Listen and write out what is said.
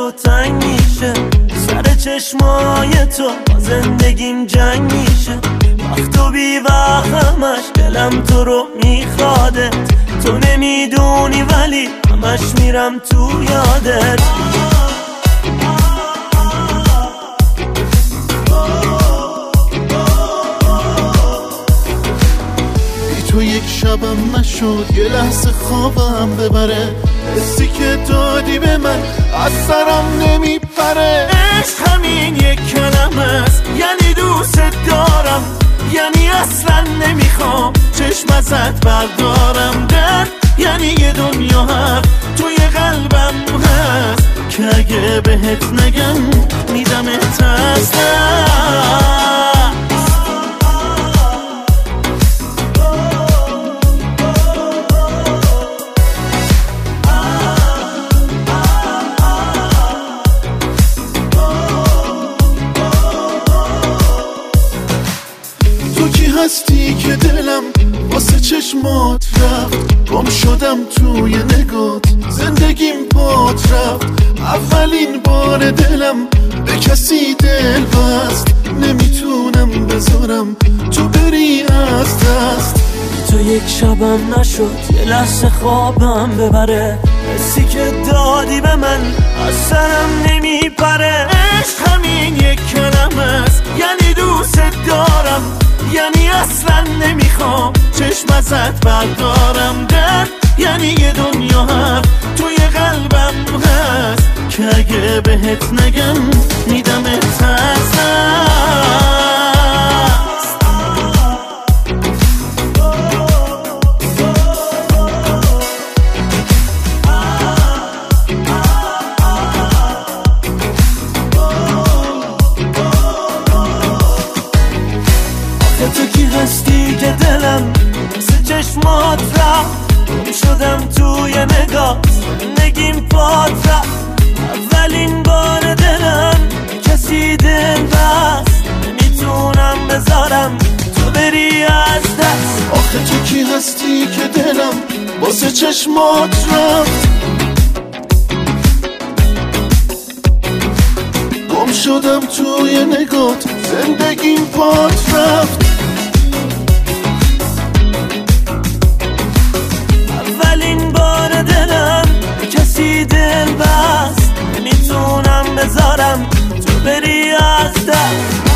تو تنگ میشه، سر چشمای تو با زندگیم جنگ میشه. وقت و بی وقتمش دلم تو رو میخواده، تو نمیدونی ولی همش میرم تو یادت. تو یک شبم نشد یه لحظه خوابم ببره، حسی که دادی به من از سرم نمیپره. عشق همین یک کلمه است، یعنی دوست دارم، یعنی اصلا نمیخوام چشم ازت بردارم. درد یعنی یه دنیا حرف توی قلبم هست که اگه بهت نگم میدمت از دست. هستی که دلم واسه چشمات رفت، گم شدم توی نگات، زندگیم پات رفت. اولین بار دلم به کسی دل بست، نمیتونم بذارم تو بری از دست. تو یک شبم نشد یه لحظه خوابم ببره، حسی که دادی به من از سرم نمیپره. عشق همین یک کلمه است، یعنی دوست دارم، یعنی اصلا نمیخوام چشم ازت بردارم. درد یعنی یه دنیا حرف توی قلبم هست که اگه بهت نگم میدمت از دست. تو کی هستی که دلم مثل چشمات رفت، گم شدم توی نگاه، زندگیم پات رفت. اولین بار دلم کسی دل بست، نمیتونم بذارم تو بری از دست. آخه تو کی هستی که دلم واسه چشمات رفت، گم شدم توی نگات، زندگیم پات رفت. اولین بار دلم کسی دل بست، نمیتونم بذارم تو بری از دست.